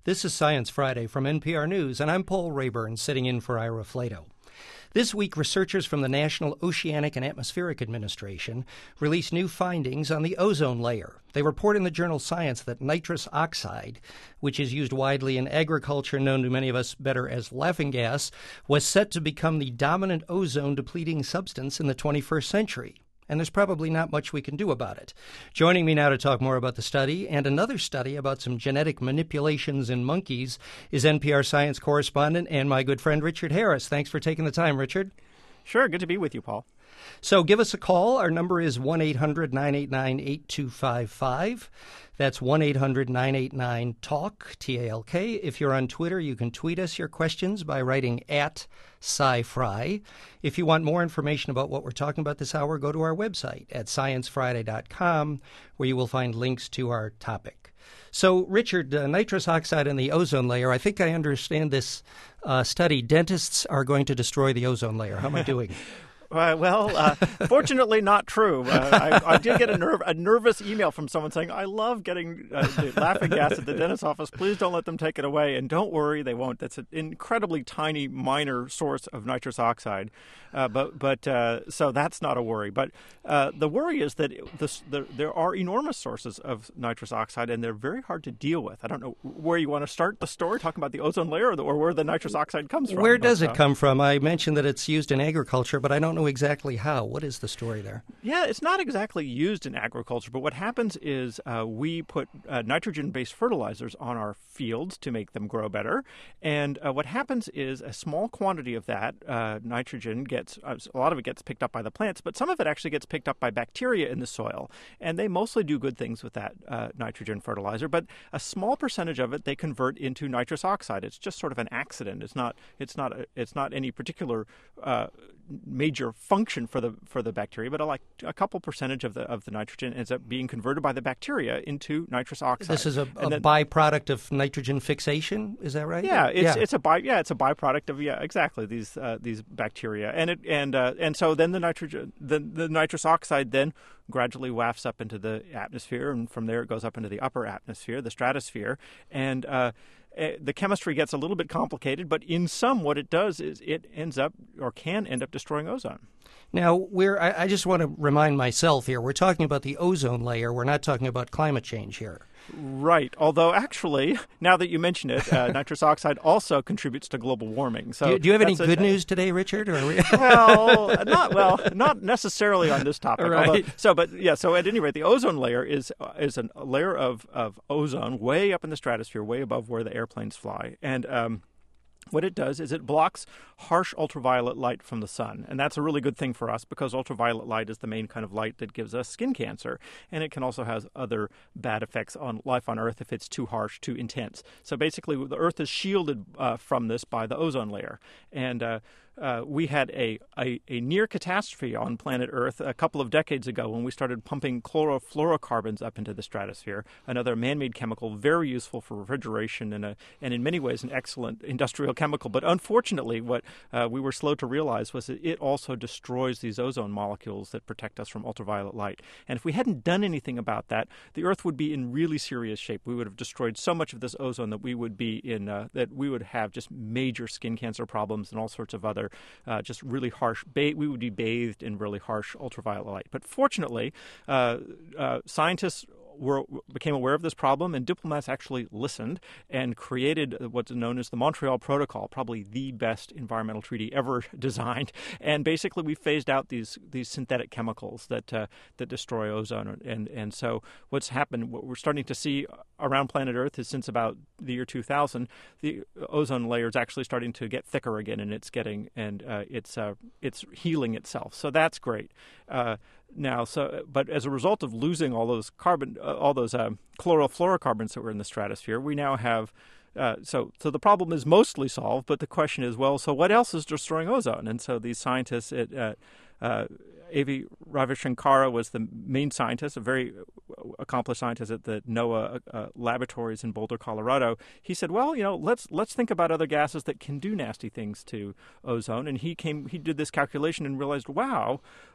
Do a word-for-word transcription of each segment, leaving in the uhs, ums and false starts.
This is Science Friday from N P R News, and I'm Paul Rayburn, sitting in for Ira Flato. This week, researchers from the National Oceanic and Atmospheric Administration released new findings on the ozone layer. They report in the journal Science that nitrous oxide, which is used widely in agriculture, known to many of us better as laughing gas, was set to become the dominant ozone-depleting substance in the twenty-first century. And there's probably not much we can do about it. Joining me now to talk more about the study and another study about some genetic manipulations in monkeys is N P R science correspondent and my good friend Richard Harris. Thanks for taking the time, Richard. Sure, good to be with you, Paul. So give us a call. Our number is one eight hundred nine eight nine eight two five five. That's one eight hundred nine eight nine talk, T A L K. If you're on Twitter, you can tweet us your questions by writing at SciFri. If you want more information about what we're talking about this hour, go to our website at science friday dot com, where you will find links to our topic. So, Richard, uh, nitrous oxide in the ozone layer, I think I understand this uh, study. Dentists are going to destroy the ozone layer. How am I doing? Uh, well, uh, fortunately not true. Uh, I, I did get a, nerve, a nervous email from someone saying, I love getting uh, the laughing gas at the dentist's office. Please don't let them take it away. And don't worry, they won't. That's an incredibly tiny, minor source of nitrous oxide. Uh, but but uh, so that's not a worry. But uh, the worry is that this, the, there are enormous sources of nitrous oxide, and they're very hard to deal with. I don't know where you want to start the story, talking about the ozone layer or, the, or where the nitrous oxide comes from. Where does but, uh, it come from? I mentioned that it's used in agriculture, but I don't know exactly how. What is the story there? Yeah, it's not exactly used in agriculture, but what happens is uh, we put uh, nitrogen-based fertilizers on our fields to make them grow better, and uh, what happens is a small quantity of that uh, nitrogen gets, uh, a lot of it gets picked up by the plants, but some of it actually gets picked up by bacteria in the soil, and they mostly do good things with that uh, nitrogen fertilizer, but a small percentage of it they convert into nitrous oxide. It's just sort of an accident. It's not, it's not, a, it's not any particular uh, major function for the for the bacteria, but like a couple percentage of the of the nitrogen ends up being converted by the bacteria into nitrous oxide. This is a, a then, byproduct of nitrogen fixation. Is that right? Yeah, it's yeah. it's a by yeah it's a byproduct of yeah exactly these uh, these bacteria, and it and uh, and so then the nitrogen the the nitrous oxide then gradually wafts up into the atmosphere, and from there it goes up into the upper atmosphere, the stratosphere, and uh, the chemistry gets a little bit complicated, but in sum, what it does is it ends up or can end up destroying ozone. Now, we're, I, I just want to remind myself here, we're talking about the ozone layer. We're not talking about climate change here. Right. Although, actually, now that you mention it, uh, nitrous oxide also contributes to global warming. So, do you, do you have any a, good news today, Richard? Or we... well, not well, not necessarily on this topic. Right. Although, so, but yeah. So, at any rate, the ozone layer is uh, is a layer of of ozone way up in the stratosphere, way above where the airplanes fly, and um, what it does is it blocks harsh ultraviolet light from the sun. And that's a really good thing for us because ultraviolet light is the main kind of light that gives us skin cancer. And it can also have other bad effects on life on Earth if it's too harsh, too intense. So basically, the Earth is shielded uh, from this by the ozone layer. And uh, uh, we had a, a, a near catastrophe on planet Earth a couple of decades ago when we started pumping chlorofluorocarbons up into the stratosphere, another man-made chemical very useful for refrigeration and, a, and in many ways an excellent industrial chemical. But unfortunately, what uh, we were slow to realize was that it also destroys these ozone molecules that protect us from ultraviolet light. And if we hadn't done anything about that, the Earth would be in really serious shape. We would have destroyed so much of this ozone that we would be in uh, that we would have just major skin cancer problems and all sorts of other uh, just really harsh. Ba- we would be bathed in really harsh ultraviolet light. But fortunately, uh, uh, scientists were, became aware of this problem, and diplomats actually listened and created what's known as the Montreal Protocol, probably the best environmental treaty ever designed. And basically, we phased out these these synthetic chemicals that uh, that destroy ozone. And and so what's happened, what we're starting to see around planet Earth is since about the year two thousand, the ozone layer is actually starting to get thicker again, and it's getting and uh, it's uh, it's healing itself. So that's great. Uh, Now, so but as a result of losing all those carbon, uh, all those uh, chlorofluorocarbons that were in the stratosphere, we now have. Uh, so, so the problem is mostly solved. But the question is, well, so what else is destroying ozone? And so these scientists at uh, uh, A V Ravishankara was the main scientist, a very accomplished scientist at the NOAA uh, laboratories in Boulder, Colorado. He said, well, you know, let's let's think about other gases that can do nasty things to ozone. And he came, he did this calculation and realized, wow.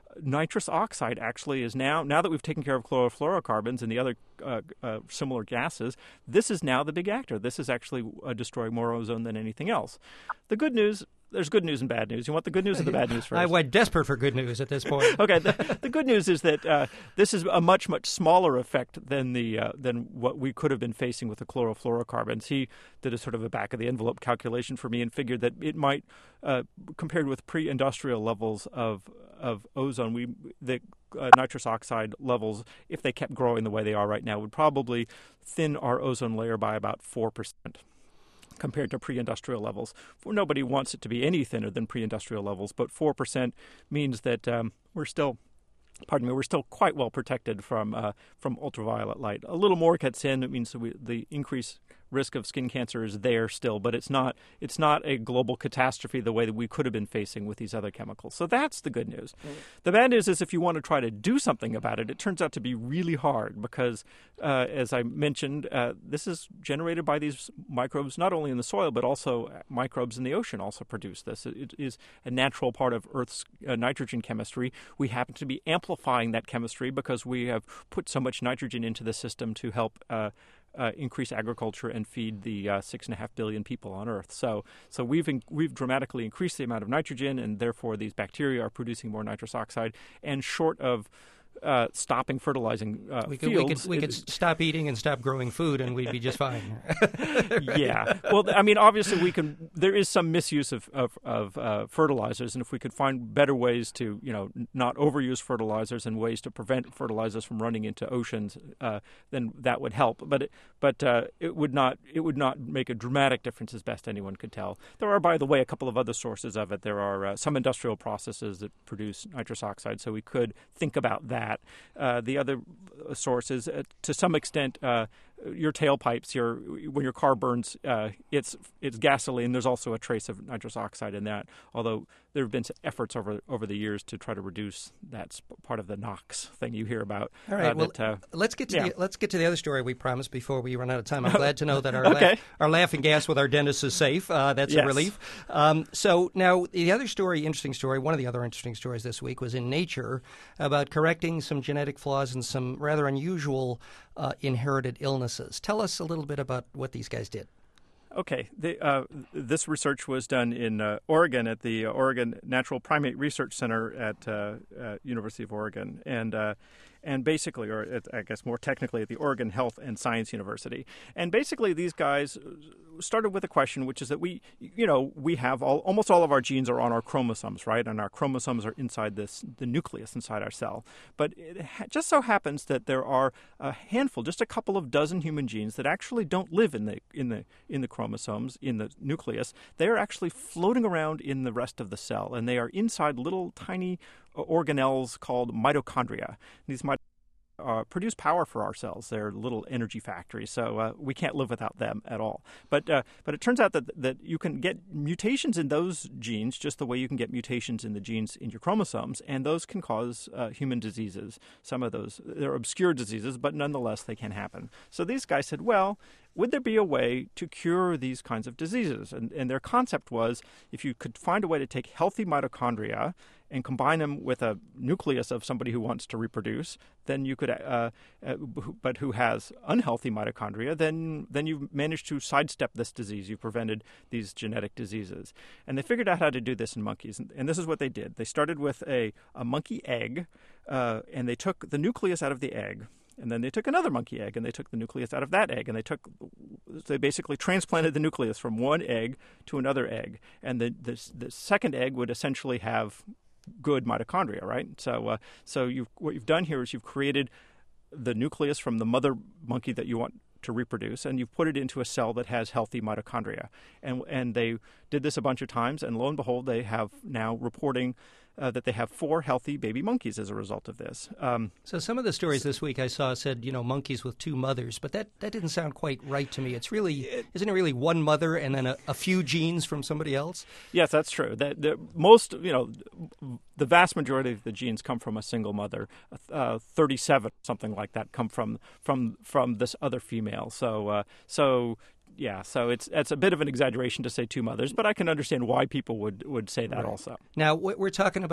nitrous oxide actually is now, now that we've taken care of chlorofluorocarbons and the other uh, uh, similar gases, this is now the big actor. This is actually uh, destroying more ozone than anything else. The good news, there's good news and bad news. You want the good news or the bad news first? I went desperate for good news at this point. Okay, the, the good news is that uh, this is a much, much smaller effect than the uh, than what we could have been facing with the chlorofluorocarbons. He did a sort of a back-of-the-envelope calculation for me and figured that it might, uh, compared with pre-industrial levels of of ozone, we the uh, nitrous oxide levels, if they kept growing the way they are right now, would probably thin our ozone layer by about four percent. Compared to pre-industrial levels. Nobody wants it to be any thinner than pre-industrial levels, but four percent means that um, we're still, pardon me, we're still quite well protected from uh, from ultraviolet light. A little more gets in, it means that we, the increased risk of skin cancer is there still, but it's not it's not a global catastrophe the way that we could have been facing with these other chemicals. So that's the good news. Mm. The bad news is if you want to try to do something about it, it turns out to be really hard because, uh, as I mentioned, uh, this is generated by these microbes not only in the soil, but also microbes in the ocean also produce this. It is a natural part of Earth's uh, nitrogen chemistry. We happen to be amplifying that chemistry because we have put so much nitrogen into the system to help uh, Uh, increase agriculture and feed the uh, six and a half billion people on Earth. So, so we've in, we've dramatically increased the amount of nitrogen, and therefore these bacteria are producing more nitrous oxide. And short of uh, stopping fertilizing uh, we could, fields, we could we could it, stop eating and stop growing food, and we'd be just fine. Right? Yeah. Well, I mean, obviously, we can. There is some misuse of of, of uh, fertilizers, and if we could find better ways to, you know, not overuse fertilizers and ways to prevent fertilizers from running into oceans, uh, then that would help. But it, but uh, it would not it would not make a dramatic difference, as best anyone could tell. There are, by the way, a couple of other sources of it. There are uh, some industrial processes that produce nitrous oxide, so we could think about that. Uh, the other sources, uh, to some extent, uh, your tailpipes, your when your car burns, uh, it's it's gasoline. There's also a trace of nitrous oxide in that. Although there have been efforts over over the years to try to reduce that part of the NOx thing you hear about. All right, uh, well, that, uh, let's get to yeah. the, let's get to the other story we promised before we run out of time. I'm glad to know that our okay. la- our laughing gas with our dentist is safe. Uh, that's yes. a relief. Um, so now the other story, interesting story. One of the other interesting stories this week was in Nature about correcting some genetic flaws and some rather unusual uh, inherited illnesses. Tell us a little bit about what these guys did. Okay. The, uh, this research was done in uh, Oregon at the Oregon Natural Primate Research Center at uh, uh, University of Oregon, and uh, and basically, or at, I guess more technically, at the Oregon Health and Science University. And basically, these guys started with a question, which is that we, you know, we have all almost all of our genes are on our chromosomes, right? And our chromosomes are inside this the nucleus inside our cell. But it ha- just so happens that there are a handful, just a couple of dozen human genes that actually don't live in the in the in the chromosomes in the nucleus. They are actually floating around in the rest of the cell, and they are inside little tiny organelles called mitochondria. These mitochondria Uh, produce power for our cells. They're little energy factories, so uh, we can't live without them at all. But uh, but it turns out that that you can get mutations in those genes just the way you can get mutations in the genes in your chromosomes, and those can cause uh, human diseases. Some of those, they're obscure diseases, but nonetheless they can happen. So these guys said, well, would there be a way to cure these kinds of diseases? And, and their concept was if you could find a way to take healthy mitochondria and combine them with a nucleus of somebody who wants to reproduce, then you could, uh, uh, but who has unhealthy mitochondria, then then you've managed to sidestep this disease. You've prevented these genetic diseases. And they figured out how to do this in monkeys. And, and this is what they did. They started with a, a monkey egg, uh, and they took the nucleus out of the egg. And then they took another monkey egg, and they took the nucleus out of that egg, and they took, they basically transplanted the nucleus from one egg to another egg. And the the, the second egg would essentially have good mitochondria, right? So, uh, so you what you've done here is you've created the nucleus from the mother monkey that you want to reproduce, and you've put it into a cell that has healthy mitochondria. And and they did this a bunch of times, and lo and behold, they have now reporting uh, that they have four healthy baby monkeys as a result of this. Um, so some of the stories this week I saw said, you know, monkeys with two mothers, but that, that didn't sound quite right to me. It's really, it, isn't it really one mother and then a, a few genes from somebody else? Yes, that's true. That the most, you know, the vast majority of the genes come from a single mother. Uh, thirty-seven, something like that, come from from from this other female. So uh, so. Yeah, so it's it's a bit of an exaggeration to say two mothers, but I can understand why people would, would say that right. also. Now, we're talking about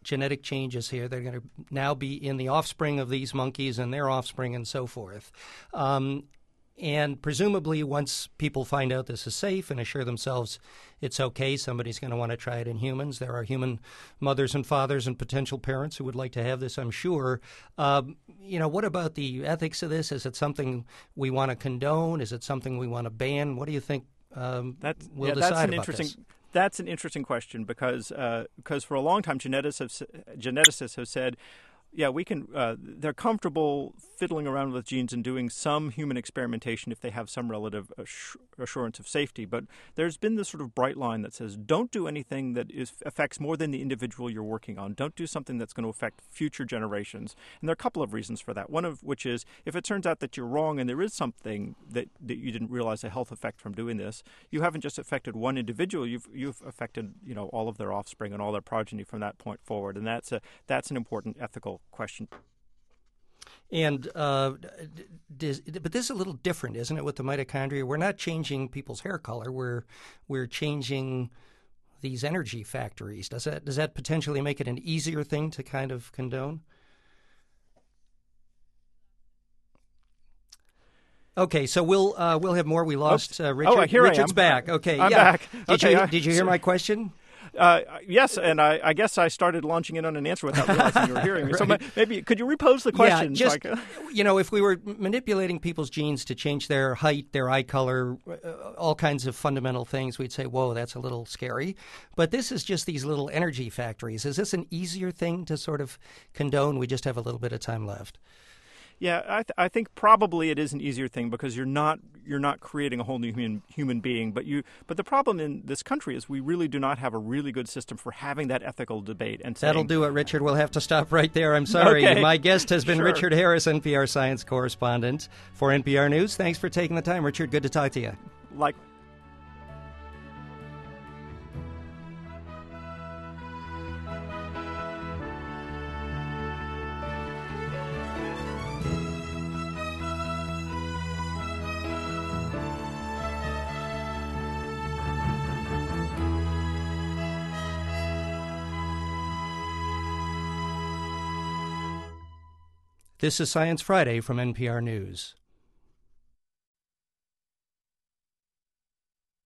genetic changes here. They're going to now be in the offspring of these monkeys and their offspring and so forth. Um, and presumably once people find out this is safe and assure themselves it's okay, somebody's going to want to try it in humans. There are human mothers and fathers and potential parents who would like to have this, I'm sure. Um, you know, what about the ethics of this? Is it something we want to condone? Is it something we want to ban? What do you think um, that's, we'll yeah, decide that's an about interesting, this? That's an interesting question because uh, because for a long time geneticists have, geneticists have said, yeah, we can. Uh, they're comfortable fiddling around with genes and doing some human experimentation if they have some relative assur- assurance of safety. But there's been this sort of bright line that says, don't do anything that is, affects more than the individual you're working on. Don't do something that's going to affect future generations. And there are a couple of reasons for that. One of which is, if it turns out that you're wrong and there is something that, that you didn't realize a health effect from doing this, you haven't just affected one individual. You've you've affected you know all of their offspring and all their progeny from that point forward. And that's a that's an important ethical question. And uh, does, but this is a little different, isn't it, with the mitochondria? We're not changing people's hair color. We're we're changing these energy factories. Does that does that potentially make it an easier thing to kind of condone? Okay, so we'll uh, we'll have more. We lost uh, Richard. Oh, here Richard's I am. back. Okay, I'm yeah. back. Did okay, you I, did you hear my question? Uh, yes, and I, I guess I started launching in on an answer without realizing you were hearing me. Right. So my, maybe could you repose the question? Yeah, just, so I can... you know, if we were manipulating people's genes to change their height, their eye color, uh, all kinds of fundamental things, we'd say, whoa, that's a little scary. But this is just these little energy factories. Is this an easier thing to sort of condone? We just have a little bit of time left. Yeah, I, th- I think probably it is an easier thing because you're not you're not creating a whole new human human being. But you but the problem in this country is we really do not have a really good system for having that ethical debate. And saying, that'll do it, Richard. We'll have to stop right there. I'm sorry. Okay. My guest has been Sure. Richard Harris, N P R science correspondent for N P R News. Thanks for taking the time, Richard. Good to talk to you. Like. This is Science Friday from N P R News.